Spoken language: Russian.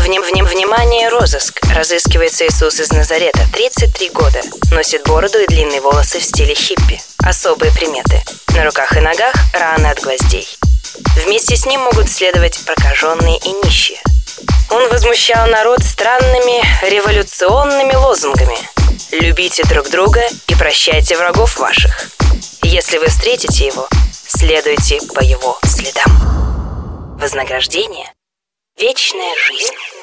Внимание, розыск. Разыскивается Иисус из Назарета, 33 года. Носит бороду и длинные волосы в стиле хиппи. Особые приметы. На руках и ногах раны от гвоздей. Вместе с ним могут следовать прокаженные и нищие. Он возмущал народ странными революционными лозунгами. Любите друг друга и прощайте врагов ваших. Если вы встретите его, следуйте по его следам. Вознаграждение – вечная жизнь.